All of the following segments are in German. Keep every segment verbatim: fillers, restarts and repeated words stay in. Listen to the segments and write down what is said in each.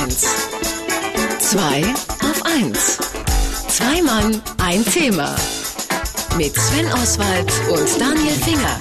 eins. Zwei auf eins. Zwei Mann, ein Thema. Mit Sven Oswald und Daniel Finger.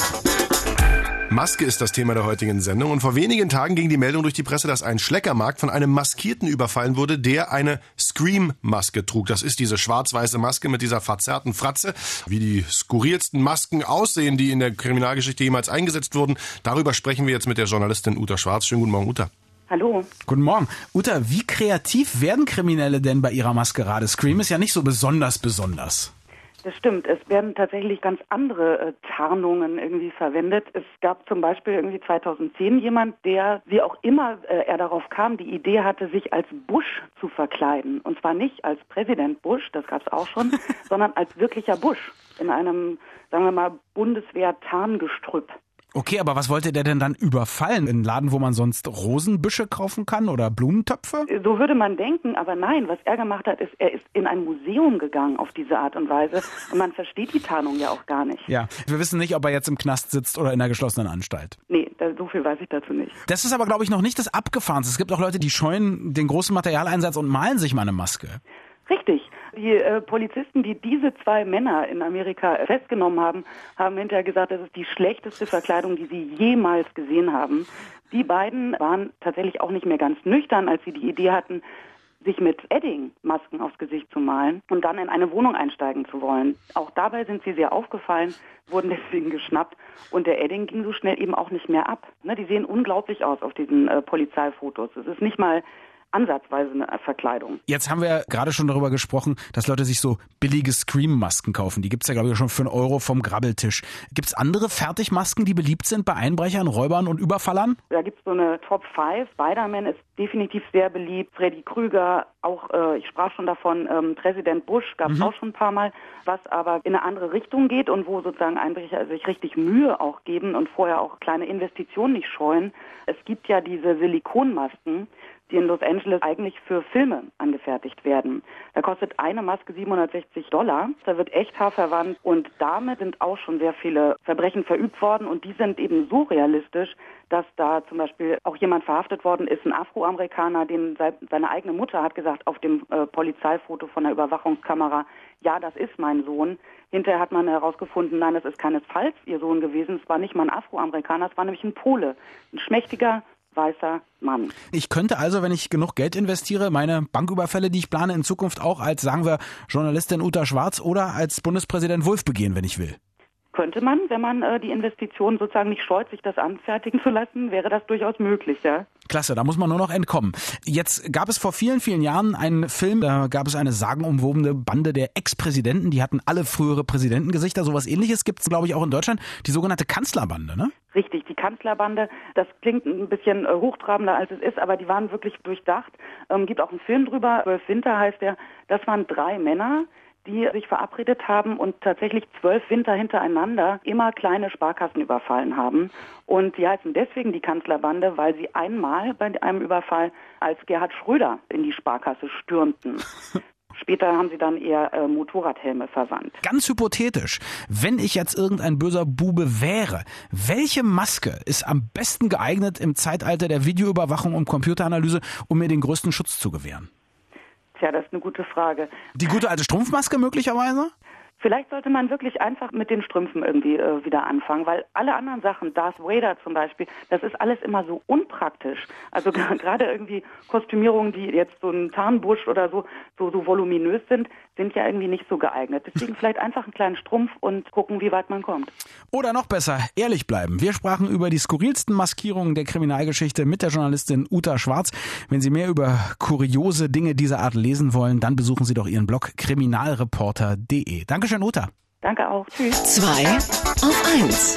Maske ist das Thema der heutigen Sendung und vor wenigen Tagen ging die Meldung durch die Presse, dass ein Schleckermarkt von einem Maskierten überfallen wurde, der eine Scream-Maske trug. Das ist diese schwarz-weiße Maske mit dieser verzerrten Fratze. Wie die skurrilsten Masken aussehen, die in der Kriminalgeschichte jemals eingesetzt wurden, darüber sprechen wir jetzt mit der Journalistin Uta Schwarz. Schönen guten Morgen, Uta. Hallo. Guten Morgen. Uta, wie kreativ werden Kriminelle denn bei ihrer Maskerade? Scream ist ja nicht so besonders besonders. Das stimmt. Es werden tatsächlich ganz andere äh, Tarnungen irgendwie verwendet. Es gab zum Beispiel irgendwie zweitausendzehn jemand, der, wie auch immer äh, er darauf kam, die Idee hatte, sich als Bush zu verkleiden. Und zwar nicht als Präsident Bush, das gab es auch schon, sondern als wirklicher Bush in einem, sagen wir mal, Bundeswehr-Tarngestrüpp. Okay, aber was wollte der denn dann überfallen? In einen Laden, wo man sonst Rosenbüsche kaufen kann oder Blumentöpfe? So würde man denken, aber nein, was er gemacht hat, ist, er ist in ein Museum gegangen auf diese Art und Weise und man versteht die Tarnung ja auch gar nicht. Ja, wir wissen nicht, ob er jetzt im Knast sitzt oder in einer geschlossenen Anstalt. Nee, da, so viel weiß ich dazu nicht. Das ist aber, glaube ich, noch nicht das Abgefahrenste. Es gibt auch Leute, die scheuen den großen Materialeinsatz und malen sich mal eine Maske. Richtig. Die äh, Polizisten, die diese zwei Männer in Amerika festgenommen haben, haben hinterher gesagt, das ist die schlechteste Verkleidung, die sie jemals gesehen haben. Die beiden waren tatsächlich auch nicht mehr ganz nüchtern, als sie die Idee hatten, sich mit Edding-Masken aufs Gesicht zu malen und dann in eine Wohnung einsteigen zu wollen. Auch dabei sind sie sehr aufgefallen, wurden deswegen geschnappt und der Edding ging so schnell eben auch nicht mehr ab. Ne, die sehen unglaublich aus auf diesen äh, Polizeifotos. Es ist nicht mal ansatzweise eine Verkleidung. Jetzt haben wir gerade schon darüber gesprochen, dass Leute sich so billige Scream-Masken kaufen. Die gibt's ja, glaube ich, schon für einen Euro vom Grabbeltisch. Gibt's andere Fertigmasken, die beliebt sind bei Einbrechern, Räubern und Überfallern? Da gibt's so eine Top fünf. Spider-Man ist definitiv sehr beliebt. Freddy Krüger, auch, äh, ich sprach schon davon, ähm, Präsident Bush gab's mhm. auch schon ein paar Mal. Was aber in eine andere Richtung geht und wo sozusagen Einbrecher sich richtig Mühe auch geben und vorher auch kleine Investitionen nicht scheuen. Es gibt ja diese Silikonmasken, die in Los Angeles eigentlich für Filme angefertigt werden. Da kostet eine Maske siebenhundertsechzig Dollar. Da wird Echthaar verwandt und damit sind auch schon sehr viele Verbrechen verübt worden und die sind eben so realistisch, dass da zum Beispiel auch jemand verhaftet worden ist, ein Afroamerikaner, den seine eigene Mutter hat gesagt auf dem äh, Polizeifoto von der Überwachungskamera, ja, das ist mein Sohn. Hinterher hat man herausgefunden, nein, das ist keinesfalls ihr Sohn gewesen. Es war nicht mal ein Afroamerikaner, es war nämlich ein Pole, ein schmächtiger, weißer Mann. Ich könnte also, wenn ich genug Geld investiere, meine Banküberfälle, die ich plane, in Zukunft auch als, sagen wir, Journalistin Uta Schwarz oder als Bundespräsident Wulff begehen, wenn ich will. Könnte man, wenn man äh, die Investition sozusagen nicht scheut, sich das anfertigen zu lassen, wäre das durchaus möglich, ja. Klasse, da muss man nur noch entkommen. Jetzt gab es vor vielen, vielen Jahren einen Film, da gab es eine sagenumwobene Bande der Ex-Präsidenten, die hatten alle frühere Präsidentengesichter. Sowas Ähnliches gibt es, glaube ich, auch in Deutschland, die sogenannte Kanzlerbande, ne? Richtig, die Kanzlerbande, das klingt ein bisschen äh, hochtrabender, als es ist, aber die waren wirklich durchdacht. Ähm, gibt auch einen Film drüber, Zwölf Winter heißt der. Das waren drei Männer, die sich verabredet haben und tatsächlich zwölf Winter hintereinander immer kleine Sparkassen überfallen haben. Und die heißen deswegen die Kanzlerbande, weil sie einmal bei einem Überfall als Gerhard Schröder in die Sparkasse stürmten. Später haben sie dann eher äh, Motorradhelme verwandt. Ganz hypothetisch, wenn ich jetzt irgendein böser Bube wäre, welche Maske ist am besten geeignet im Zeitalter der Videoüberwachung und Computeranalyse, um mir den größten Schutz zu gewähren? Tja, das ist eine gute Frage. Die gute alte Strumpfmaske möglicherweise? Vielleicht sollte man wirklich einfach mit den Strümpfen irgendwie äh, wieder anfangen, weil alle anderen Sachen, Darth Vader zum Beispiel, das ist alles immer so unpraktisch. Also g- gerade irgendwie Kostümierungen, die jetzt so ein Tarnbusch oder so, so, so voluminös sind, sind ja irgendwie nicht so geeignet. Deswegen vielleicht einfach einen kleinen Strumpf und gucken, wie weit man kommt. Oder noch besser, ehrlich bleiben. Wir sprachen über die skurrilsten Maskierungen der Kriminalgeschichte mit der Journalistin Uta Schwarz. Wenn Sie mehr über kuriose Dinge dieser Art lesen wollen, dann besuchen Sie doch ihren Blog kriminalreporter punkt de. Dankeschön, Uta. Danke auch. Tschüss. Zwei auf eins.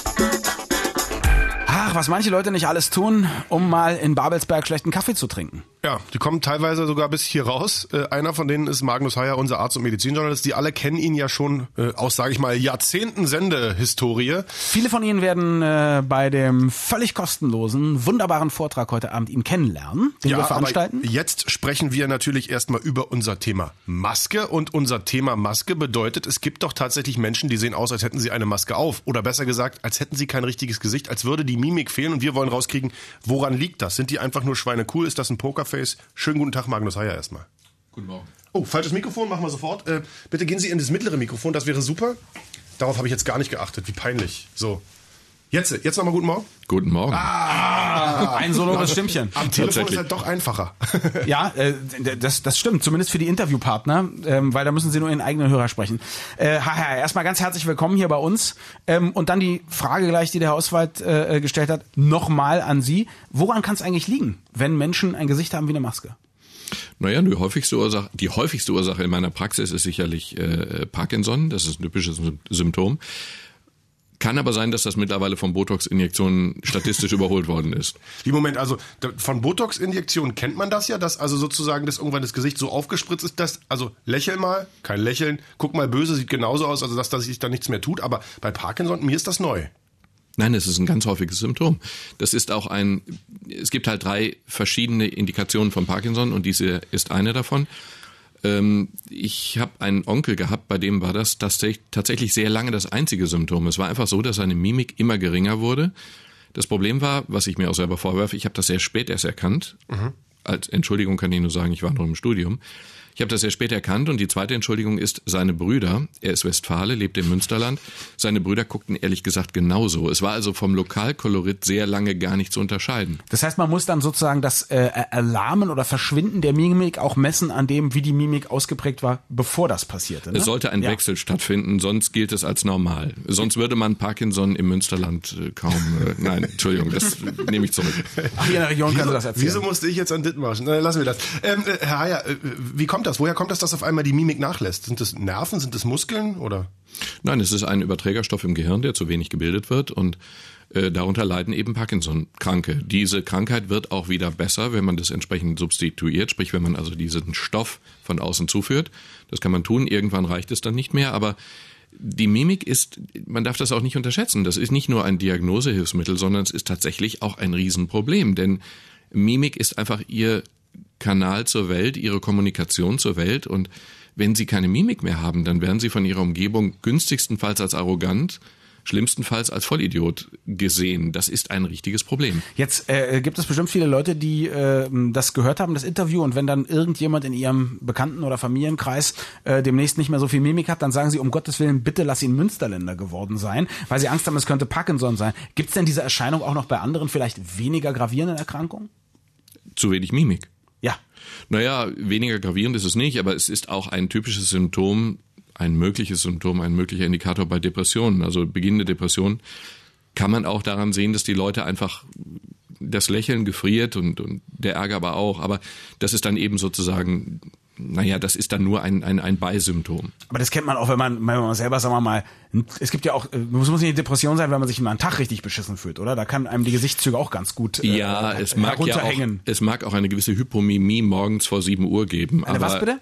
Ach, was manche Leute nicht alles tun, um mal in Babelsberg schlechten Kaffee zu trinken. Ja, die kommen teilweise sogar bis hier raus. Äh, einer von denen ist Magnus Heyer, unser Arzt- und Medizinjournalist. Die alle kennen ihn ja schon äh, aus, sage ich mal, Jahrzehnten Sendehistorie. Viele von Ihnen werden äh, bei dem völlig kostenlosen, wunderbaren Vortrag heute Abend ihn kennenlernen, den ja, wir veranstalten. Aber jetzt sprechen wir natürlich erstmal über unser Thema Maske. Und unser Thema Maske bedeutet, es gibt doch tatsächlich Menschen, die sehen aus, als hätten sie eine Maske auf. Oder besser gesagt, als hätten sie kein richtiges Gesicht, als würde die Mimik fehlen. Und wir wollen rauskriegen, woran liegt das? Sind die einfach nur schweinecool? Ist das ein Pokerface? Schönen guten Tag, Magnus Heyer erstmal. Guten Morgen. Oh, falsches Mikrofon, machen wir sofort. Äh, bitte gehen Sie in das mittlere Mikrofon, das wäre super. Darauf habe ich jetzt gar nicht geachtet, wie peinlich. So, jetzt, jetzt nochmal guten Morgen. Guten Morgen. Ah, ein sonores Stimmchen. Am Telefon ist halt doch einfacher. Ja, äh, das, das stimmt, zumindest für die Interviewpartner, ähm, weil da müssen sie nur ihren eigenen Hörer sprechen. Äh, Herr, erstmal ganz herzlich willkommen hier bei uns. Ähm, und dann die Frage gleich, die der Herr Oswald äh, gestellt hat, nochmal an Sie. Woran kann es eigentlich liegen, wenn Menschen ein Gesicht haben wie eine Maske? Naja, die häufigste Ursache, die häufigste Ursache in meiner Praxis ist sicherlich äh, Parkinson. Das ist ein typisches Symptom. Kann aber sein, dass das mittlerweile von Botox-Injektionen statistisch überholt worden ist. Wie Moment, also von Botox-Injektionen kennt man das ja, dass also sozusagen das irgendwann das Gesicht so aufgespritzt ist, dass, also lächel mal, kein Lächeln, guck mal böse, sieht genauso aus, also dass, dass sich da nichts mehr tut, aber bei Parkinson, mir ist das neu. Nein, es ist ein ganz häufiges Symptom. Das ist auch ein, es gibt halt drei verschiedene Indikationen von Parkinson und diese ist eine davon. Ich habe einen Onkel gehabt, bei dem war das tatsächlich sehr lange das einzige Symptom. Es war einfach so, dass seine Mimik immer geringer wurde. Das Problem war, was ich mir auch selber vorwerfe, ich habe das sehr spät erst erkannt. Mhm. Als Entschuldigung kann ich nur sagen, ich war noch im Studium. Ich habe das sehr spät erkannt und die zweite Entschuldigung ist, seine Brüder, er ist Westfale, lebt im Münsterland, seine Brüder guckten ehrlich gesagt genauso. Es war also vom Lokalkolorit sehr lange gar nicht zu unterscheiden. Das heißt, man muss dann sozusagen das äh, Erlahmen oder Verschwinden der Mimik auch messen an dem, wie die Mimik ausgeprägt war, bevor das passierte. Ne? Es sollte ein ja. Wechsel stattfinden, sonst gilt es als normal. Sonst würde man Parkinson im Münsterland äh, kaum... Äh, nein, Entschuldigung, das nehme ich zurück. Ach, hier in der Region kannst du das erzählen. Wieso musste ich jetzt an Dithmarschen? Na, lassen wir das. Ähm, äh, Herr Heyer, äh, wie kommt das? Woher kommt das, dass auf einmal die Mimik nachlässt? Sind das Nerven, sind das Muskeln oder? Nein, es ist ein Überträgerstoff im Gehirn, der zu wenig gebildet wird und äh, darunter leiden eben Parkinson-Kranke. Diese Krankheit wird auch wieder besser, wenn man das entsprechend substituiert, sprich wenn man also diesen Stoff von außen zuführt. Das kann man tun, irgendwann reicht es dann nicht mehr, aber die Mimik ist, man darf das auch nicht unterschätzen, das ist nicht nur ein Diagnosehilfsmittel, sondern es ist tatsächlich auch ein Riesenproblem, denn Mimik ist einfach ihr Kanal zur Welt, ihre Kommunikation zur Welt und wenn sie keine Mimik mehr haben, dann werden sie von ihrer Umgebung günstigstenfalls als arrogant, schlimmstenfalls als Vollidiot gesehen. Das ist ein richtiges Problem. Jetzt äh, gibt es bestimmt viele Leute, die äh, das gehört haben, das Interview, und wenn dann irgendjemand in ihrem Bekannten- oder Familienkreis äh, demnächst nicht mehr so viel Mimik hat, dann sagen sie, um Gottes Willen, bitte lass ihn Münsterländer geworden sein, weil sie Angst haben, es könnte Parkinson sein. Gibt es denn diese Erscheinung auch noch bei anderen, vielleicht weniger gravierenden Erkrankungen? Zu wenig Mimik. Ja. Naja, weniger gravierend ist es nicht, aber es ist auch ein typisches Symptom, ein mögliches Symptom, ein möglicher Indikator bei Depressionen. Also beginnende Depression kann man auch daran sehen, dass die Leute einfach das Lächeln gefriert und, und der Ärger aber auch. Aber das ist dann eben sozusagen, naja, das ist dann nur ein, ein, ein Beisymptom. Aber das kennt man auch, wenn man, wenn man selber, sagen wir mal, es gibt ja auch, es muss nicht eine Depression sein, wenn man sich mal einen Tag richtig beschissen fühlt, oder? Da kann einem die Gesichtszüge auch ganz gut äh, ja, es mag ja auch, es mag auch eine gewisse Hypomimie morgens vor sieben Uhr geben. Eine aber was bitte?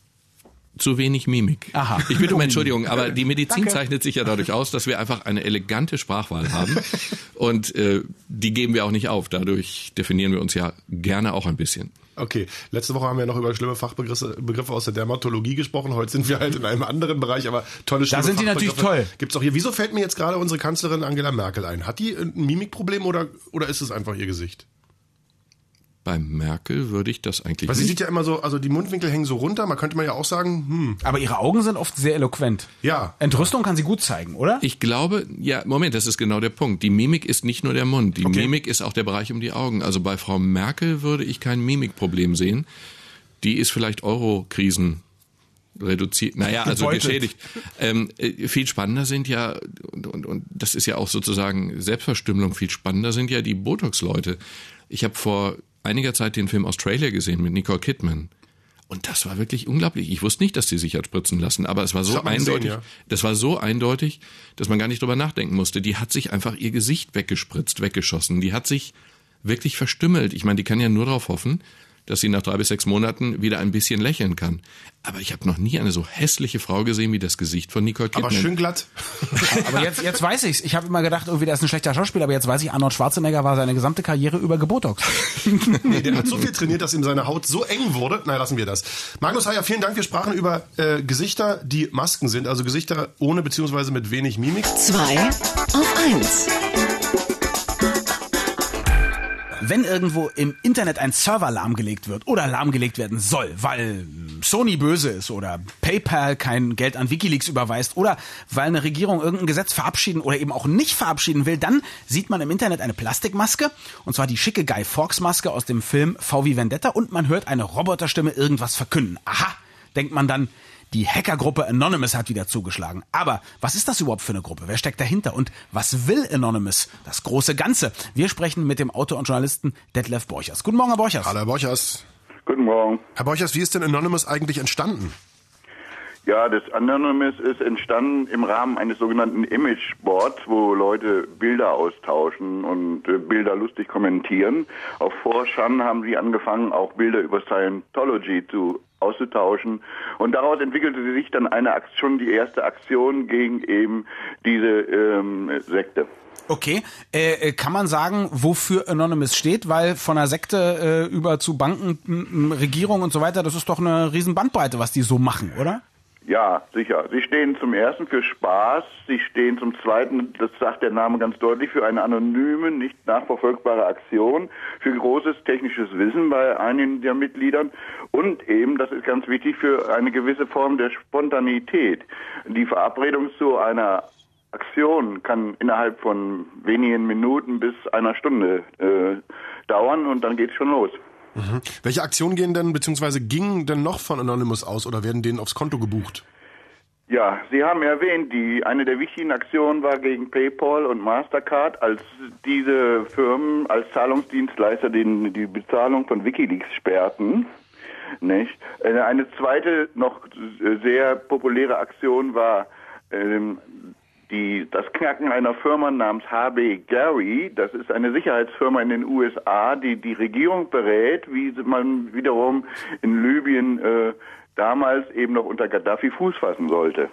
Zu wenig Mimik. Aha. Ich bitte um Entschuldigung, aber die Medizin Danke. zeichnet sich ja dadurch aus, dass wir einfach eine elegante Sprachwahl haben und äh, die geben wir auch nicht auf. Dadurch definieren wir uns ja gerne auch ein bisschen. Okay, letzte Woche haben wir noch über schlimme Fachbegriffe Begriffe aus der Dermatologie gesprochen. Heute sind wir halt in einem anderen Bereich, aber tolle schlimme Da sind die natürlich toll. Gibt's auch hier. Wieso fällt mir jetzt gerade unsere Kanzlerin Angela Merkel ein? Hat die ein Mimikproblem oder oder ist es einfach ihr Gesicht? Bei Merkel würde ich das eigentlich Weil nicht. sie sieht ja immer so, also die Mundwinkel hängen so runter, man könnte man ja auch sagen, hm. Aber ihre Augen sind oft sehr eloquent. Ja. Entrüstung kann sie gut zeigen, oder? Ich glaube, ja, Moment, das ist genau der Punkt. Die Mimik ist nicht nur der Mund, die okay. Mimik ist auch der Bereich um die Augen. Also bei Frau Merkel würde ich kein Mimikproblem sehen. Die ist vielleicht Euro-Krisen reduziert, naja, also Gebeutet. geschädigt. Ähm, äh, viel spannender sind ja, und, und, und das ist ja auch sozusagen Selbstverstümmelung, viel spannender sind ja die Botox-Leute. Ich habe vor einiger Zeit den Film Australia gesehen mit Nicole Kidman. Und das war wirklich unglaublich. Ich wusste nicht, dass die sich hat spritzen lassen, aber es war so das eindeutig, gesehen, ja. das war so eindeutig, dass man gar nicht drüber nachdenken musste. Die hat sich einfach ihr Gesicht weggespritzt, weggeschossen. Die hat sich wirklich verstümmelt. Ich meine, die kann ja nur darauf hoffen, dass sie nach drei bis sechs Monaten wieder ein bisschen lächeln kann. Aber ich habe noch nie eine so hässliche Frau gesehen wie das Gesicht von Nicole Kidman. Aber schön glatt. Aber jetzt, jetzt weiß ich's. Ich habe immer gedacht, irgendwie, der ist ein schlechter Schauspieler, aber jetzt weiß ich, Arnold Schwarzenegger war seine gesamte Karriere über gebotoxt. Nee, der hat so viel trainiert, dass ihm seine Haut so eng wurde. Nein, lassen wir das. Magnus Heyer, vielen Dank. Wir sprachen über äh, Gesichter, die Masken sind, also Gesichter ohne beziehungsweise mit wenig Mimik. Zwei auf eins. Wenn irgendwo im Internet ein Server lahmgelegt wird oder lahmgelegt werden soll, weil Sony böse ist oder PayPal kein Geld an WikiLeaks überweist oder weil eine Regierung irgendein Gesetz verabschieden oder eben auch nicht verabschieden will, dann sieht man im Internet eine Plastikmaske, und zwar die schicke Guy Fawkes Maske aus dem Film V wie Vendetta, und man hört eine Roboterstimme irgendwas verkünden. Aha, denkt man dann, die Hackergruppe Anonymous hat wieder zugeschlagen. Aber was ist das überhaupt für eine Gruppe? Wer steckt dahinter? Und was will Anonymous? Das große Ganze. Wir sprechen mit dem Autor und Journalisten Detlef Borchers. Guten Morgen, Herr Borchers. Hallo, Herr Borchers. Guten Morgen. Herr Borchers, wie ist denn Anonymous eigentlich entstanden? Ja, das Anonymous ist entstanden im Rahmen eines sogenannten Imageboards, wo Leute Bilder austauschen und äh, Bilder lustig kommentieren. Auf four chan haben sie angefangen, auch Bilder über Scientology zu auszutauschen. Und daraus entwickelte sich dann eine Aktion, die erste Aktion gegen eben diese ähm, Sekte. Okay, äh, kann man sagen, wofür Anonymous steht? Weil von einer Sekte äh, über zu Banken, m- Regierung und so weiter, das ist doch eine riesen Bandbreite, was die so machen, oder? Ja, sicher. Sie stehen zum Ersten für Spaß, sie stehen zum Zweiten, das sagt der Name ganz deutlich, für eine anonyme, nicht nachverfolgbare Aktion, für großes technisches Wissen bei einigen der Mitgliedern und eben, das ist ganz wichtig, für eine gewisse Form der Spontanität. Die Verabredung zu einer Aktion kann innerhalb von wenigen Minuten bis einer Stunde äh, dauern und dann geht's schon los. Mhm. Welche Aktionen gehen denn, beziehungsweise gingen denn noch von Anonymous aus oder werden denen aufs Konto gebucht? Ja, Sie haben erwähnt, die eine der wichtigen Aktionen war gegen PayPal und Mastercard, als diese Firmen als Zahlungsdienstleister den, die Bezahlung von WikiLeaks sperrten. Nicht? Eine zweite, noch sehr populäre Aktion war ähm, die, das Knacken einer Firma namens H B Gary. Das ist eine Sicherheitsfirma in den U S A, die die Regierung berät, wie man wiederum in Libyen äh, damals eben noch unter Gaddafi Fuß fassen sollte.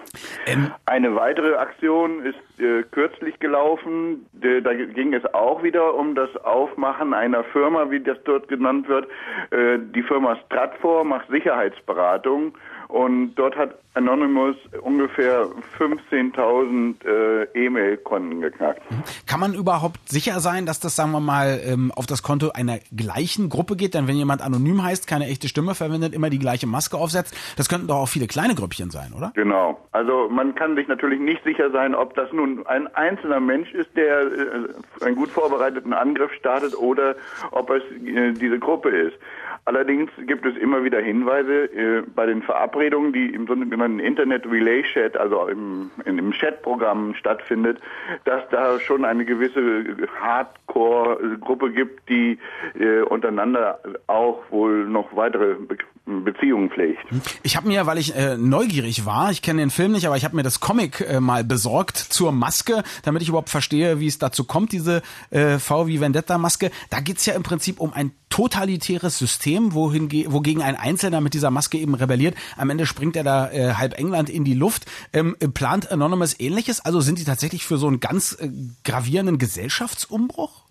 Ähm. Eine weitere Aktion ist äh, kürzlich gelaufen. De, da ging es auch wieder um das Aufmachen einer Firma, wie das dort genannt wird. Äh, die Firma Stratfor macht Sicherheitsberatung. Und dort hat Anonymous ungefähr fünfzehntausend äh, E-Mail-Konten geknackt. Kann man überhaupt sicher sein, dass das, sagen wir mal, ähm, auf das Konto einer gleichen Gruppe geht? Denn wenn jemand anonym heißt, keine echte Stimme verwendet, immer die gleiche Maske aufsetzt, das könnten doch auch viele kleine Grüppchen sein, oder? Genau. Also man kann sich natürlich nicht sicher sein, ob das nun ein einzelner Mensch ist, der äh, einen gut vorbereiteten Angriff startet oder ob es äh, diese Gruppe ist. Allerdings gibt es immer wieder Hinweise äh, bei den Verabredungen, die im sogenannten Internet Relay Chat, also im, in, im Chatprogramm stattfindet, dass da schon eine gewisse Hardcore-Gruppe gibt, die äh, untereinander auch wohl noch weitere Be- Beziehungen pflegt. Ich habe mir, weil ich äh, neugierig war, ich kenne den Film nicht, aber ich habe mir das Comic äh, mal besorgt zur Maske, damit ich überhaupt verstehe, wie es dazu kommt, diese äh, V wie Vendetta-Maske. Da geht's ja im Prinzip um ein totalitäres System, wohin, wogegen ein Einzelner mit dieser Maske eben rebelliert. Am Ende springt er da äh, halb England in die Luft. Ähm, plant Anonymous Ähnliches? Also sind die tatsächlich für so einen ganz äh, gravierenden Gesellschaftsumbruch?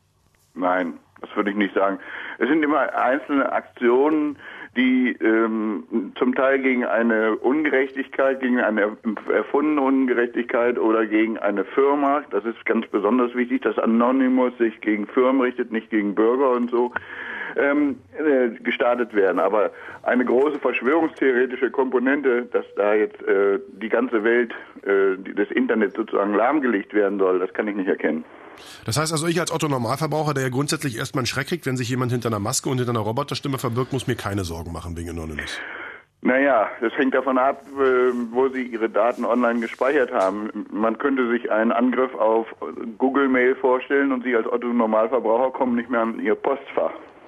Nein, das würde ich nicht sagen. Es sind immer einzelne Aktionen, die ähm, zum Teil gegen eine Ungerechtigkeit, gegen eine erfundene Ungerechtigkeit oder gegen eine Firma, das ist ganz besonders wichtig, dass Anonymous sich gegen Firmen richtet, nicht gegen Bürger und so, ähm, äh, gestartet werden. Aber eine große verschwörungstheoretische Komponente, dass da jetzt äh, die ganze Welt äh, des Internets sozusagen lahmgelegt werden soll, das kann ich nicht erkennen. Das heißt also, ich als Otto-Normalverbraucher, der ja grundsätzlich erstmal einen Schreck kriegt, wenn sich jemand hinter einer Maske und hinter einer Roboterstimme verbirgt, muss mir keine Sorgen machen wegen Anonymous. Naja, das hängt davon ab, wo Sie Ihre Daten online gespeichert haben. Man könnte sich einen Angriff auf Google Mail vorstellen und Sie als Otto-Normalverbraucher kommen nicht mehr an Ihr Postfach.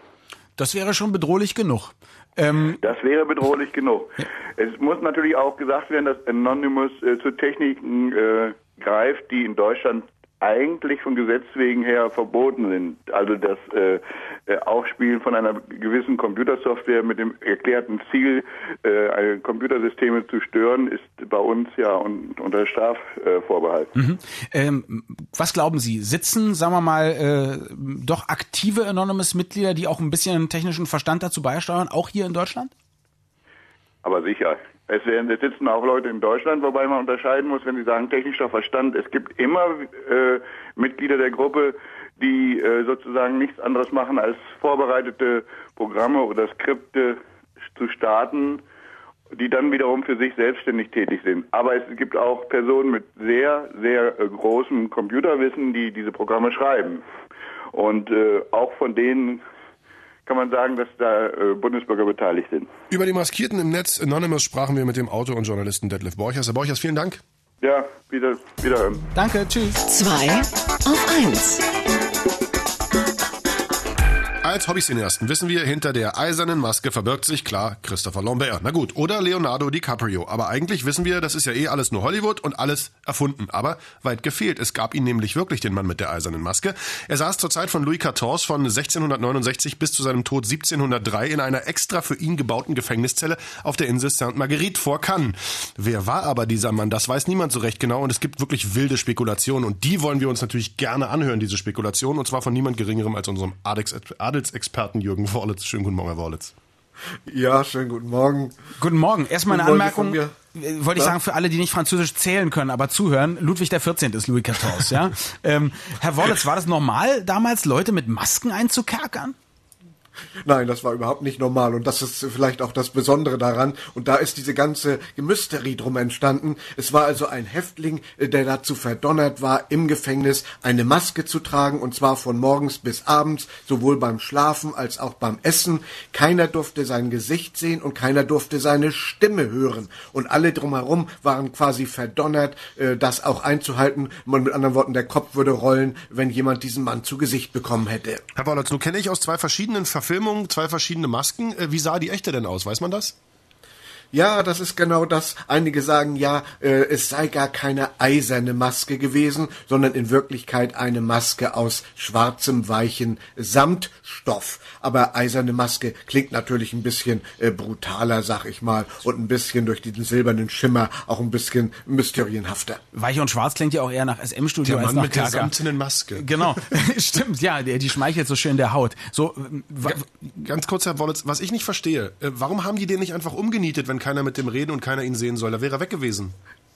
Das wäre schon bedrohlich genug. Ähm das wäre bedrohlich genug. Es muss natürlich auch gesagt werden, dass Anonymous äh, zu Techniken äh, greift, die in Deutschland eigentlich von Gesetz wegen her verboten sind. Also dass äh, auch Aufspielen von einer gewissen Computersoftware mit dem erklärten Ziel, äh, Computersysteme zu stören, ist bei uns ja un- unter Strafvorbehalt. Äh, mhm. ähm, was glauben Sie, sitzen, sagen wir mal, äh, doch aktive Anonymous-Mitglieder, die auch ein bisschen technischen Verstand dazu beisteuern, auch hier in Deutschland? Aber sicher. Es, werden, es sitzen auch Leute in Deutschland, wobei man unterscheiden muss, wenn Sie sagen technischer Verstand. Es gibt immer äh, Mitglieder der Gruppe, die äh, sozusagen nichts anderes machen, als vorbereitete Programme oder Skripte zu starten, die dann wiederum für sich selbstständig tätig sind. Aber es gibt auch Personen mit sehr, sehr äh, großem Computerwissen, die diese Programme schreiben. Und äh, auch von denen kann man sagen, dass da äh, Bundesbürger beteiligt sind. Über die Maskierten im Netz Anonymous sprachen wir mit dem Autor und Journalisten Detlef Borchers. Herr Borchers, vielen Dank. Ja, wieder, wiederhören. Danke, tschüss. Zwei auf eins. Als Hobbycineasten wissen wir, hinter der eisernen Maske verbirgt sich klar Christopher Lambert. Na gut, oder Leonardo DiCaprio. Aber eigentlich wissen wir, das ist ja eh alles nur Hollywood und alles erfunden. Aber weit gefehlt. Es gab ihn nämlich wirklich, den Mann mit der eisernen Maske. Er saß zur Zeit von Louis der vierzehnte von sechzehnhundertneunundsechzig bis zu seinem Tod siebzehnhundertdrei in einer extra für ihn gebauten Gefängniszelle auf der Insel Sainte Marguerite vor Cannes. Wer war aber dieser Mann? Das weiß niemand so recht genau und es gibt wirklich wilde Spekulationen. Und die wollen wir uns natürlich gerne anhören, diese Spekulationen. Und zwar von niemand Geringerem als unserem Adelsexperten Experten Jürgen Worlitz. Schönen guten Morgen, Herr Worlitz. Ja, schönen guten Morgen. Guten Morgen. Erstmal eine Guten Anmerkung, Morgen wollte ich sagen, für alle, die nicht Französisch zählen können, aber zuhören. Ludwig der vierzehnte ist Louis der vierzehnte, ja. ähm, Herr Worlitz, war das normal, damals Leute mit Masken einzukerkern? Nein, das war überhaupt nicht normal und das ist vielleicht auch das Besondere daran und da ist diese ganze Mystery drum entstanden. Es war also ein Häftling, der dazu verdonnert war, im Gefängnis eine Maske zu tragen und zwar von morgens bis abends, sowohl beim Schlafen als auch beim Essen. Keiner durfte sein Gesicht sehen und keiner durfte seine Stimme hören und alle drumherum waren quasi verdonnert, das auch einzuhalten. Man, mit anderen Worten, der Kopf würde rollen, wenn jemand diesen Mann zu Gesicht bekommen hätte. Herr Worlitz, nun kenne ich aus zwei verschiedenen Verfilmungen zwei verschiedene Masken. Wie sah die echte denn aus? Weiß man das? Ja, das ist genau das. Einige sagen ja, äh, es sei gar keine eiserne Maske gewesen, sondern in Wirklichkeit eine Maske aus schwarzem, weichen Samtstoff. Aber eiserne Maske klingt natürlich ein bisschen äh, brutaler, sag ich mal, und ein bisschen durch diesen silbernen Schimmer auch ein bisschen mysterienhafter. Weich und schwarz klingt ja auch eher nach S M-Studio der als Mann nach mit Kerker. der samtenen Maske. Genau, stimmt, ja, die, die schmeichelt so schön der Haut. So, Ga- Ganz kurz, Herr Worlitz, was ich nicht verstehe, äh, warum haben die den nicht einfach umgenietet, wenn keiner mit dem reden und keiner ihn sehen soll? Da wäre er weg gewesen.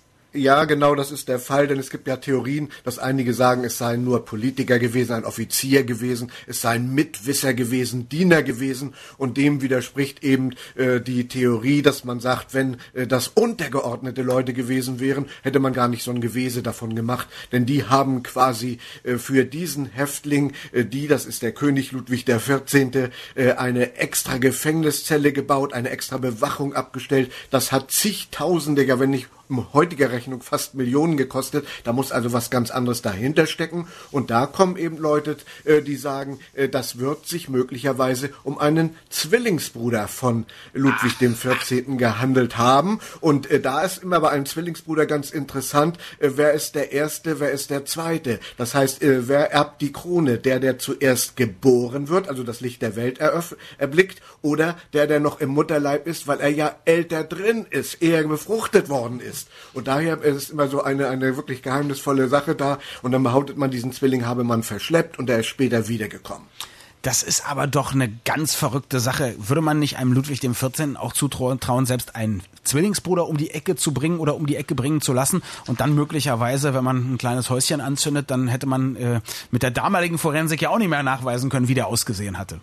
Ja, genau, das ist der Fall, denn es gibt ja Theorien, dass einige sagen, es seien nur Politiker gewesen, ein Offizier gewesen, es seien Mitwisser gewesen, Diener gewesen und dem widerspricht eben äh, die Theorie, dass man sagt, wenn äh, das untergeordnete Leute gewesen wären, hätte man gar nicht so ein Gewese davon gemacht, denn die haben quasi äh, für diesen Häftling, äh, die, das ist der König Ludwig der vierzehnte, äh, eine extra Gefängniszelle gebaut, eine extra Bewachung abgestellt, das hat zigtausende, ja wenn nicht heutiger Rechnung fast Millionen gekostet. Da muss also was ganz anderes dahinter stecken. Und da kommen eben Leute, äh, die sagen, äh, das wird sich möglicherweise um einen Zwillingsbruder von Ludwig dem vierzehnten gehandelt haben. Und äh, da ist immer bei einem Zwillingsbruder ganz interessant, äh, wer ist der Erste, wer ist der Zweite. Das heißt, äh, wer erbt die Krone? Der, der zuerst geboren wird, also das Licht der Welt eröff- erblickt, oder der, der noch im Mutterleib ist, weil er ja älter drin ist, eher befruchtet worden ist. Und daher ist es immer so eine, eine wirklich geheimnisvolle Sache da. Und dann behauptet man, diesen Zwilling habe man verschleppt und er ist später wiedergekommen. Das ist aber doch eine ganz verrückte Sache. Würde man nicht einem Ludwig dem vierzehnten auch zutrauen, selbst einen Zwillingsbruder um die Ecke zu bringen oder um die Ecke bringen zu lassen und dann möglicherweise, wenn man ein kleines Häuschen anzündet, dann hätte man äh, mit der damaligen Forensik ja auch nicht mehr nachweisen können, wie der ausgesehen hatte.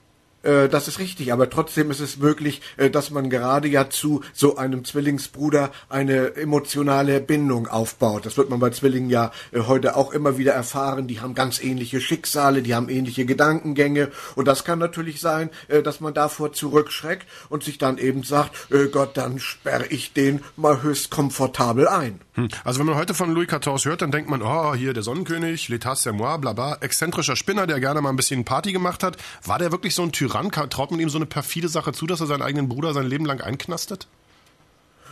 Das ist richtig, aber trotzdem ist es möglich, dass man gerade ja zu so einem Zwillingsbruder eine emotionale Bindung aufbaut. Das wird man bei Zwillingen ja heute auch immer wieder erfahren. Die haben ganz ähnliche Schicksale, die haben ähnliche Gedankengänge und das kann natürlich sein, dass man davor zurückschreckt und sich dann eben sagt, Gott, dann sperre ich den mal höchst komfortabel ein. Also wenn man heute von Louis der vierzehnte hört, dann denkt man, oh, hier der Sonnenkönig, l'état c'est moi, bla bla, exzentrischer Spinner, der gerne mal ein bisschen Party gemacht hat. War der wirklich so ein Tyrann? Traut man ihm so eine perfide Sache zu, dass er seinen eigenen Bruder sein Leben lang einknastet?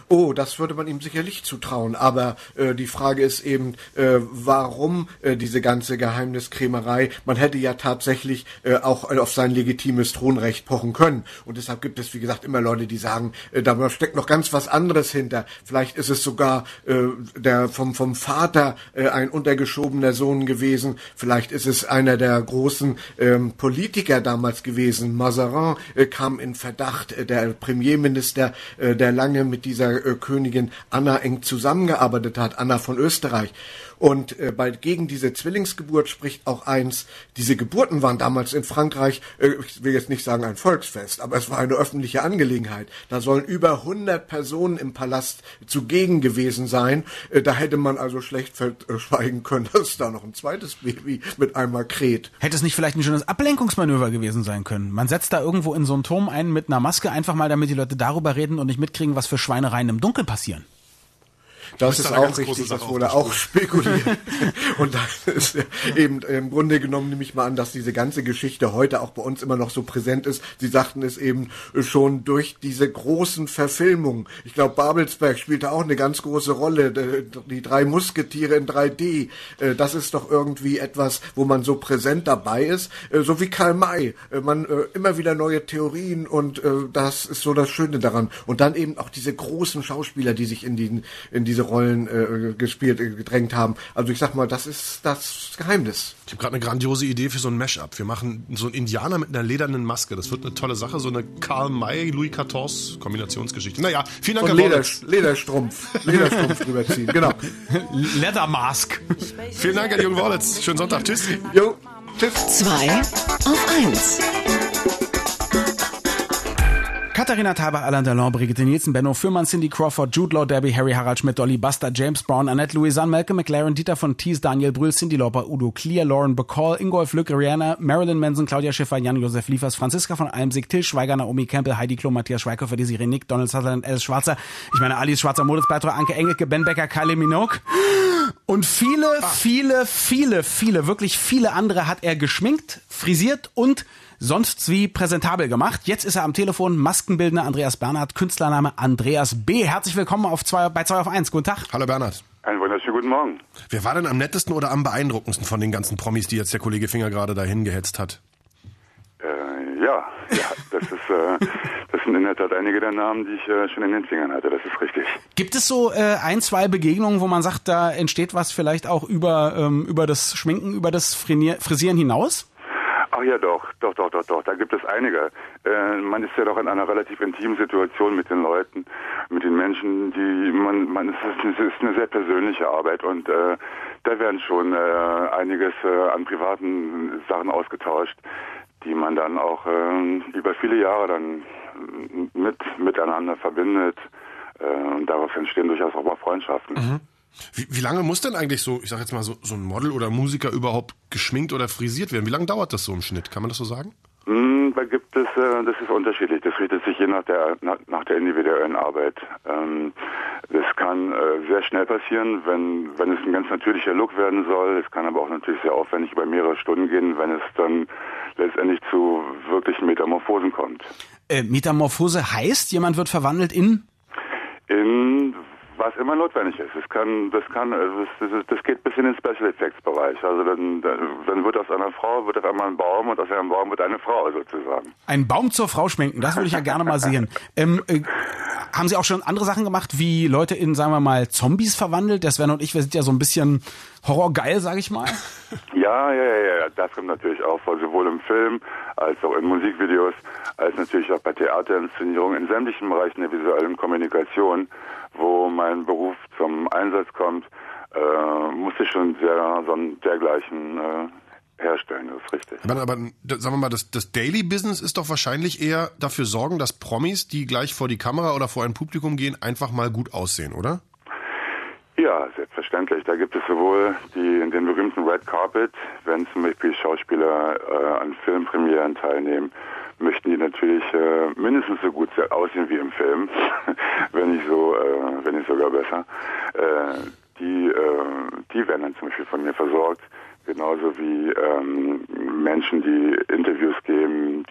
Oh, das würde man ihm sicherlich zutrauen. Aber äh, die Frage ist eben, äh, warum äh, diese ganze Geheimniskrämerei? Man hätte ja tatsächlich äh, auch auf sein legitimes Thronrecht pochen können. Und deshalb gibt es, wie gesagt, immer Leute, die sagen, äh, da steckt noch ganz was anderes hinter. Vielleicht ist es sogar äh, der vom vom Vater äh, ein untergeschobener Sohn gewesen. Vielleicht ist es einer der großen ähm, Politiker damals gewesen. Mazarin äh, kam in Verdacht, äh, der Premierminister, äh, der lange mit dieser äh, Königin Anna eng zusammengearbeitet hat, Anna von Österreich. Und äh, bei, gegen diese Zwillingsgeburt spricht auch eins, diese Geburten waren damals in Frankreich, äh, ich will jetzt nicht sagen ein Volksfest, aber es war eine öffentliche Angelegenheit. Da sollen über hundert Personen im Palast zugegen gewesen sein. Äh, da hätte man also schlecht verschweigen können, dass da noch ein zweites Baby mit einmal kräht. Hätte es nicht vielleicht ein schönes Ablenkungsmanöver gewesen sein können? Man setzt da irgendwo in so einen Turm ein mit einer Maske, einfach mal, damit die Leute darüber reden und nicht mitkriegen, was für Schweinereien im Dunkeln passieren. Das ist auch richtig, das wurde auch spekuliert. Und das ist eben im Grunde genommen, nehme ich mal an, dass diese ganze Geschichte heute auch bei uns immer noch so präsent ist. Sie sagten es eben schon durch diese großen Verfilmungen. Ich glaube, Babelsberg spielte auch eine ganz große Rolle. Die drei Musketiere in drei D. Das ist doch irgendwie etwas, wo man so präsent dabei ist. So wie Karl May. Man immer wieder neue Theorien und das ist so das Schöne daran. Und dann eben auch diese großen Schauspieler, die sich in die, in diese Rollen äh, gespielt, äh, gedrängt haben. Also ich sag mal, das ist das Geheimnis. Ich habe gerade eine grandiose Idee für so ein Mashup. Wir machen so einen Indianer mit einer ledernen Maske. Das wird eine tolle Sache. So eine Karl May, Louis vierzehn Kombinationsgeschichte. Naja, vielen Dank, Herr Leder, Lederstrumpf. Lederstrumpf drüber ziehen, genau. Leather Mask. Vielen Dank, Herr Jürgen Worlitz. Schönen Sonntag. Tschüss. Jo, tschüss. Zwei auf eins. Katharina Thalbach, Alain Delon, Brigitte Nielsen, Benno Fürmann, Cindy Crawford, Jude Law, Debbie Harry, Harald Schmidt, Dolly Buster, James Brown, Annette Louisanne, Malcolm McLaren, Dieter von Thies, Daniel Brühl, Cyndi Lauper, Udo Klier, Lauren Bacall, Ingolf Lück, Rihanna, Marilyn Manson, Claudia Schiffer, Jan-Josef Liefers, Franziska von Almsig, Till Schweiger, Naomi Campbell, Heidi Klum, Matthias Schweighöfer, Desiree Nick, Donald Sutherland, Alice Schwarzer, ich meine Alice Schwarzer, Moritz Bleibtreu, Anke Engelke, Ben Becker, Kylie Minogue und viele, viele, viele, viele, wirklich viele andere hat er geschminkt, frisiert und sonst wie präsentabel gemacht. Jetzt ist er am Telefon, Maskenbildner Andreas Bernhard, Künstlername Andreas B. Herzlich willkommen auf zwei, bei zwei auf eins. Guten Tag. Hallo Bernhard. Einen wunderschönen guten Morgen. Wer war denn am nettesten oder am beeindruckendsten von den ganzen Promis, die jetzt der Kollege Finger gerade dahin gehetzt hat? Äh, ja, ja, das ist, äh, das sind in der Tat einige der Namen, die ich äh, schon in den Fingern hatte, das ist richtig. Gibt es so äh, ein, zwei Begegnungen, wo man sagt, da entsteht was vielleicht auch über, ähm, über das Schminken, über das Frisieren hinaus? Ach ja, doch, doch, doch, doch, doch, da gibt es einige. Äh, man ist ja doch in einer relativ intimen Situation mit den Leuten, mit den Menschen, die man, man es ist, es ist eine sehr persönliche Arbeit und äh, da werden schon äh, einiges äh, an privaten Sachen ausgetauscht, die man dann auch äh, über viele Jahre dann mit miteinander verbindet äh, und daraus entstehen durchaus auch mal Freundschaften. Mhm. Wie, wie lange muss denn eigentlich so, ich sag jetzt mal so, so ein Model oder Musiker überhaupt geschminkt oder frisiert werden? Wie lange dauert das so im Schnitt? Kann man das so sagen? Mm, da gibt es, äh, das ist unterschiedlich. Das richtet sich je nach der nach, nach der individuellen Arbeit. Ähm, das kann äh, sehr schnell passieren, wenn wenn es ein ganz natürlicher Look werden soll. Es kann aber auch natürlich sehr aufwendig über mehrere Stunden gehen, wenn es dann letztendlich zu wirklichen Metamorphosen kommt. Äh, Metamorphose heißt, jemand wird verwandelt in? In was immer notwendig ist. Es kann, das kann, das, das, das geht bis in den Special Effects Bereich. Also dann, dann wird aus einer Frau wird auf einmal ein Baum und aus einem Baum wird eine Frau sozusagen. Ein Baum zur Frau schminken, das würde ich ja gerne mal sehen. Ähm, äh, haben Sie auch schon andere Sachen gemacht, wie Leute in, sagen wir mal, Zombies verwandelt? Der Sven und ich, wir sind ja so ein bisschen horrorgeil, sage ich mal. Ja, ja, ja, ja, das kommt natürlich auch vor, sowohl im Film als auch in Musikvideos, als natürlich auch bei Theaterinszenierungen, in sämtlichen Bereichen der visuellen Kommunikation, wo mein Beruf zum Einsatz kommt, äh, muss ich schon sehr, so einen dergleichen äh, herstellen, das ist richtig. Aber, aber sagen wir mal, das, das Daily Business ist doch wahrscheinlich eher dafür sorgen, dass Promis, die gleich vor die Kamera oder vor ein Publikum gehen, einfach mal gut aussehen, oder? Ja, selbstverständlich. Da gibt es sowohl die, den berühmten Red Carpet, wenn zum Beispiel Schauspieler äh, an Filmpremieren teilnehmen, möchten die natürlich äh, mindestens so gut aussehen wie im Film, wenn nicht so, äh, wenn nicht sogar besser. Äh, die, äh, die werden dann zum Beispiel von mir versorgt, genauso wie ähm, Menschen, die Interviews geben, die in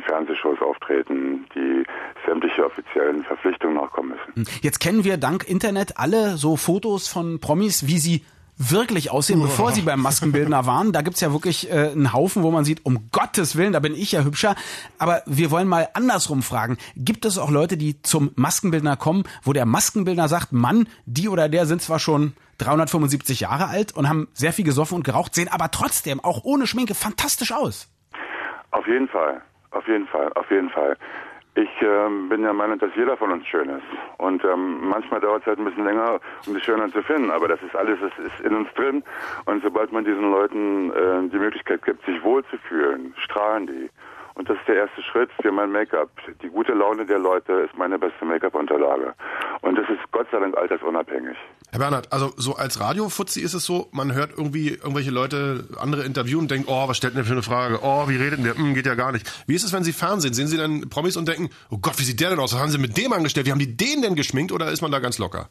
Fernsehshows auftreten, die sämtliche offiziellen Verpflichtungen nachkommen müssen. Jetzt kennen wir dank Internet alle so Fotos von Promis, wie sie wirklich aussehen, bevor sie beim Maskenbildner waren. Da gibt's ja wirklich äh, einen Haufen, wo man sieht, um Gottes Willen, da bin ich ja hübscher. Aber wir wollen mal andersrum fragen. Gibt es auch Leute, die zum Maskenbildner kommen, wo der Maskenbildner sagt, Mann, die oder der sind zwar schon dreihundertfünfundsiebzig Jahre alt und haben sehr viel gesoffen und geraucht, sehen aber trotzdem auch ohne Schminke fantastisch aus? Auf jeden Fall, auf jeden Fall, auf jeden Fall. Ich ähm, bin der Meinung, dass jeder von uns schön ist. Und ähm, manchmal dauert es halt ein bisschen länger, um die Schönheit zu finden. Aber das ist alles, das ist in uns drin. Und sobald man diesen Leuten äh, die Möglichkeit gibt, sich wohlzufühlen, strahlen die. Und das ist der erste Schritt für mein Make-up. Die gute Laune der Leute ist meine beste Make-up-Unterlage. Und das ist Gott sei Dank altersunabhängig. Herr Bernhard, also so als Radiofuzzi ist es so, man hört irgendwie irgendwelche Leute andere interviewen und denkt, oh, was stellt denn der für eine Frage? Oh, wie redet denn der? Hm, geht ja gar nicht. Wie ist es, wenn Sie Fernsehen? Sehen Sie dann Promis und denken, oh Gott, wie sieht der denn aus? Was haben Sie mit dem angestellt? Wie haben die den denn geschminkt? Oder ist man da ganz locker?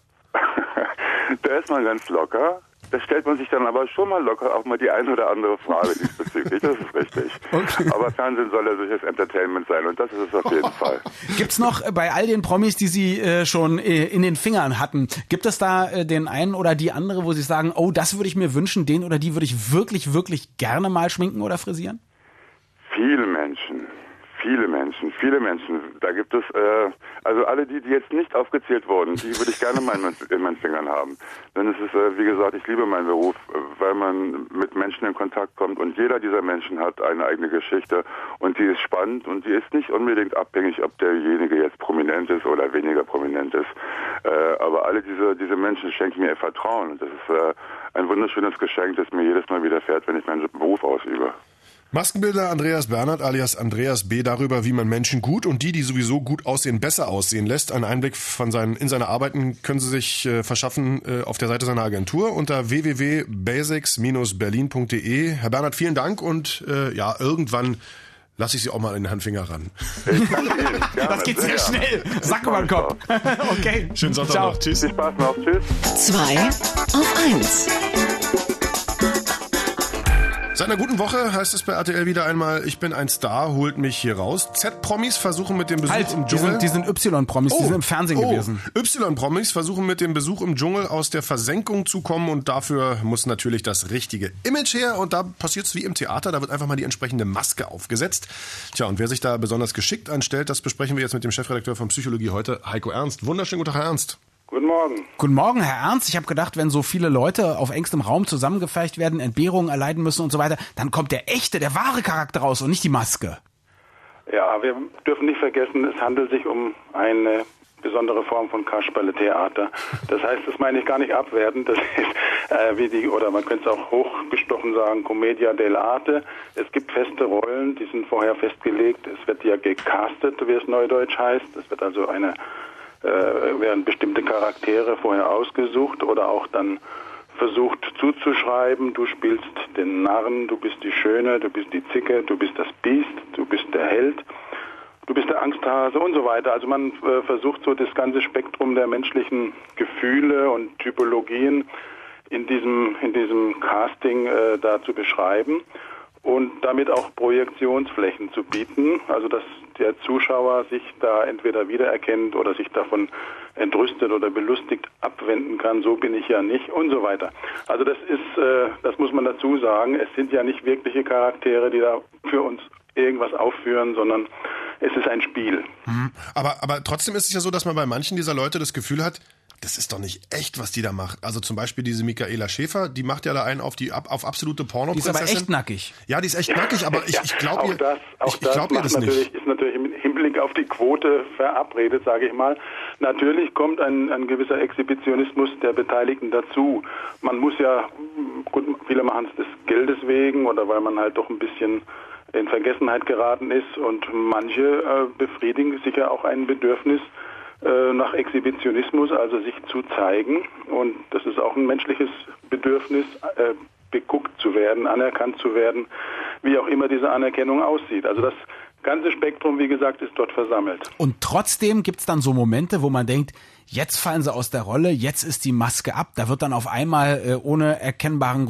Da ist man ganz locker. Da stellt man sich dann aber schon mal locker auch mal die eine oder andere Frage diesbezüglich. Das ist richtig. Okay. Aber Fernsehen soll ja solches Entertainment sein und das ist es auf jeden Fall. Gibt's noch bei all den Promis, die Sie äh, schon äh, in den Fingern hatten, gibt es da äh, den einen oder die andere, wo Sie sagen, oh, das würde ich mir wünschen, den oder die würde ich wirklich, wirklich gerne mal schminken oder frisieren? Viele Menschen. Viele Menschen, viele Menschen. Da gibt es, äh, also alle die, die jetzt nicht aufgezählt wurden, die würde ich gerne mal in, in meinen Fingern haben. Denn es ist, äh, wie gesagt, ich liebe meinen Beruf, weil man mit Menschen in Kontakt kommt und jeder dieser Menschen hat eine eigene Geschichte und die ist spannend und die ist nicht unbedingt abhängig, ob derjenige jetzt prominent ist oder weniger prominent ist. Äh, aber alle diese, diese Menschen schenken mir ihr Vertrauen und das ist äh, ein wunderschönes Geschenk, das mir jedes Mal widerfährt, wenn ich meinen Beruf ausübe. Maskenbildner Andreas Bernhard alias Andreas B. darüber, wie man Menschen gut und die, die sowieso gut aussehen, besser aussehen lässt. Einen Einblick von seinen, in seine Arbeiten können Sie sich äh, verschaffen äh, auf der Seite seiner Agentur unter w w w punkt basics dash berlin punkt d e. Herr Bernhard, vielen Dank und äh, ja, irgendwann lasse ich Sie auch mal in den Handfinger ran. Ich danke Ihnen. Gerne, das geht sehr, sehr schnell. Sack über den Kopf. Okay. Schönen Sonntag Ciao. noch. Tschüss. Viel Spaß noch. Tschüss. Zwei auf eins. Seit einer guten Woche heißt es bei R T L wieder einmal, ich bin ein Star, holt mich hier raus. Z-Promis versuchen mit dem Besuch halt, im die Dschungel... sind, die sind Y-Promis, oh, die sind im Fernsehen oh, gewesen. Y-Promis versuchen mit dem Besuch im Dschungel aus der Versenkung zu kommen und dafür muss natürlich das richtige Image her und da passiert es wie im Theater, da wird einfach mal die entsprechende Maske aufgesetzt. Tja, und wer sich da besonders geschickt anstellt, das besprechen wir jetzt mit dem Chefredakteur von Psychologie heute, Heiko Ernst. Wunderschönen guten Tag, Herr Ernst. Guten Morgen. Guten Morgen, Herr Ernst. Ich habe gedacht, wenn so viele Leute auf engstem Raum zusammengefercht werden, Entbehrungen erleiden müssen und so weiter, dann kommt der echte, der wahre Charakter raus und nicht die Maske. Ja, wir dürfen nicht vergessen, es handelt sich um eine besondere Form von Kasperle-Theater. Das heißt, das meine ich gar nicht abwertend. Das ist äh, wie die, oder man könnte es auch hochgestochen sagen, Commedia dell'arte. Es gibt feste Rollen, die sind vorher festgelegt. Es wird ja gecastet, wie es neudeutsch heißt. Es wird also eine Äh, werden bestimmte Charaktere vorher ausgesucht oder auch dann versucht zuzuschreiben, du spielst den Narren, du bist die Schöne, du bist die Zicke, du bist das Biest, du bist der Held, du bist der Angsthase und so weiter. Also man äh, versucht so das ganze Spektrum der menschlichen Gefühle und Typologien in diesem, in diesem Casting äh, da zu beschreiben und damit auch Projektionsflächen zu bieten, also dass der Zuschauer sich da entweder wiedererkennt oder sich davon entrüstet oder belustigt abwenden kann, so bin ich ja nicht und so weiter. Also das ist, äh, das muss man dazu sagen, es sind ja nicht wirkliche Charaktere, die da für uns irgendwas aufführen, sondern es ist ein Spiel. Mhm. Aber, aber trotzdem ist es ja so, dass man bei manchen dieser Leute das Gefühl hat, das ist doch nicht echt, was die da macht. Also zum Beispiel diese Michaela Schäfer, die macht ja da einen auf die auf absolute Pornoprinzessin. Die ist aber echt nackig. Ja, die ist echt nackig, aber ich, ich glaube ihr, das, auch ich, ich glaub ihr das natürlich, nicht. Ist natürlich im Hinblick auf die Quote verabredet, sage ich mal. Natürlich kommt ein, ein gewisser Exhibitionismus der Beteiligten dazu. Man muss ja, gut, viele machen es des Geldes wegen oder weil man halt doch ein bisschen in Vergessenheit geraten ist und manche äh, befriedigen sicher auch ein Bedürfnis nach Exhibitionismus, also sich zu zeigen. Und das ist auch ein menschliches Bedürfnis, äh, beguckt zu werden, anerkannt zu werden, wie auch immer diese Anerkennung aussieht. Also das ganze Spektrum, wie gesagt, ist dort versammelt. Und trotzdem gibt's dann so Momente, wo man denkt, jetzt fallen sie aus der Rolle, jetzt ist die Maske ab. Da wird dann auf einmal äh, ohne erkennbaren Grund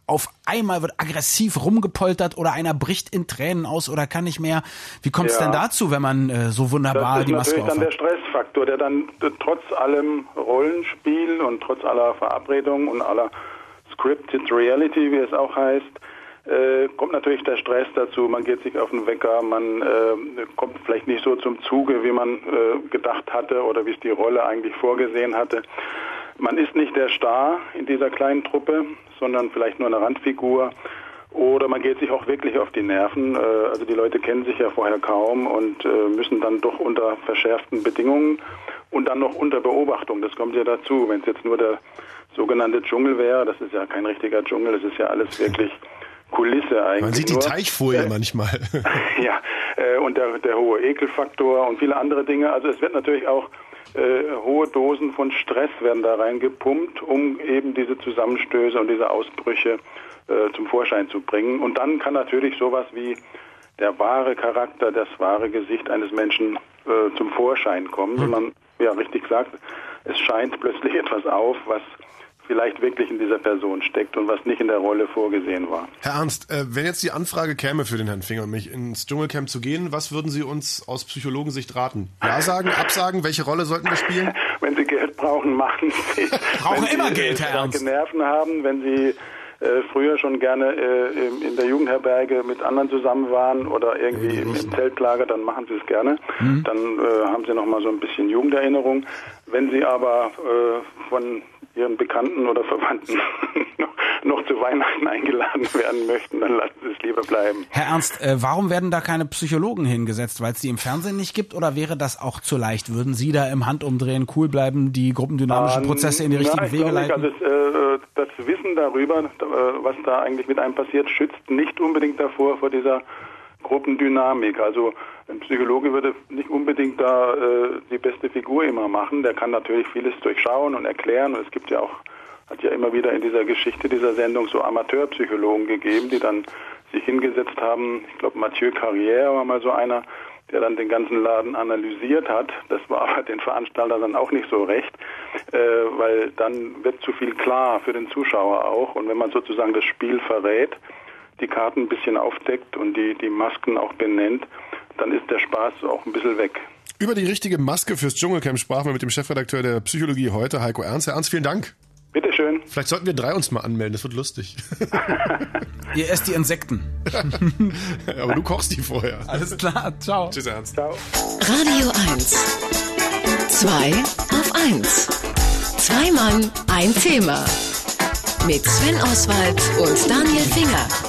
auf einmal wird aggressiv rumgepoltert oder einer bricht in Tränen aus oder kann nicht mehr. Wie kommt es Ja. denn dazu, wenn man äh, so wunderbar die Maske Das ist natürlich aufhat? dann der Stressfaktor, der dann äh, trotz allem Rollenspiel und trotz aller Verabredungen und aller Scripted Reality, wie es auch heißt, äh, kommt natürlich der Stress dazu. Man geht sich auf den Wecker, man äh, kommt vielleicht nicht so zum Zuge, wie man äh, gedacht hatte oder wie es die Rolle eigentlich vorgesehen hatte. Man ist nicht der Star in dieser kleinen Truppe, sondern vielleicht nur eine Randfigur. Oder man geht sich auch wirklich auf die Nerven. Also die Leute kennen sich ja vorher kaum und müssen dann doch unter verschärften Bedingungen und dann noch unter Beobachtung. Das kommt ja dazu. Wenn es jetzt nur der sogenannte Dschungel wäre, das ist ja kein richtiger Dschungel, das ist ja alles wirklich Kulisse eigentlich. Man sieht die nur. Teichfolie äh, manchmal. Ja, äh, und der, der hohe Ekelfaktor und viele andere Dinge. Also es wird natürlich auch äh, hohe Dosen von Stress werden da reingepumpt, um eben diese Zusammenstöße und diese Ausbrüche äh, zum Vorschein zu bringen. Und dann kann natürlich sowas wie der wahre Charakter, das wahre Gesicht eines Menschen äh, zum Vorschein kommen. Wie man ja richtig sagt, es scheint plötzlich etwas auf, was vielleicht wirklich in dieser Person steckt und was nicht in der Rolle vorgesehen war. Herr Ernst, äh, wenn jetzt die Anfrage käme für den Herrn Finger und mich ins Dschungelcamp zu gehen, was würden Sie uns aus Psychologensicht raten? Ja sagen, absagen, welche Rolle sollten wir spielen? Wenn Sie Geld brauchen, machen Sie. Brauchen wenn immer Sie, Geld, äh, Herr starke Ernst. Nerven haben, wenn Sie äh, früher schon gerne äh, in der Jugendherberge mit anderen zusammen waren oder irgendwie im, im Zeltlager, dann machen Sie es gerne. Mhm. Dann äh, haben Sie noch mal so ein bisschen Jugenderinnerung. Wenn Sie aber äh, von Ihren Bekannten oder Verwandten noch, noch zu Weihnachten eingeladen werden möchten, dann lassen Sie es lieber bleiben. Herr Ernst, äh, warum werden da keine Psychologen hingesetzt? Weil es die im Fernsehen nicht gibt oder wäre das auch zu leicht? Würden Sie da im Handumdrehen cool bleiben, die gruppendynamischen Ähm, Prozesse in die richtigen na, ich Wege glaube nicht. leiten? Also, äh, das Wissen darüber, äh, was da eigentlich mit einem passiert, schützt nicht unbedingt davor, vor dieser Gruppendynamik. Also ein Psychologe würde nicht unbedingt da äh, die beste Figur immer machen. Der kann natürlich vieles durchschauen und erklären. Und es gibt ja auch, hat ja immer wieder in dieser Geschichte dieser Sendung so Amateurpsychologen gegeben, die dann sich hingesetzt haben. Ich glaube, Mathieu Carrière war mal so einer, der dann den ganzen Laden analysiert hat. Das war aber den Veranstaltern dann auch nicht so recht, äh, weil dann wird zu viel klar für den Zuschauer auch. Und wenn man sozusagen das Spiel verrät, die Karten ein bisschen aufdeckt und die, die Masken auch benennt, dann ist der Spaß auch ein bisschen weg. Über die richtige Maske fürs Dschungelcamp sprachen wir mit dem Chefredakteur der Psychologie heute, Heiko Ernst. Herr Ernst, vielen Dank. Bitteschön. Vielleicht sollten wir drei uns mal anmelden, das wird lustig. Ihr esst die Insekten. Aber du kochst die vorher. Alles klar, ciao. Tschüss, Ernst. Ciao. Radio eins. Zwei auf eins. Zwei Mann, ein Thema. Mit Sven Oswald und Daniel Finger.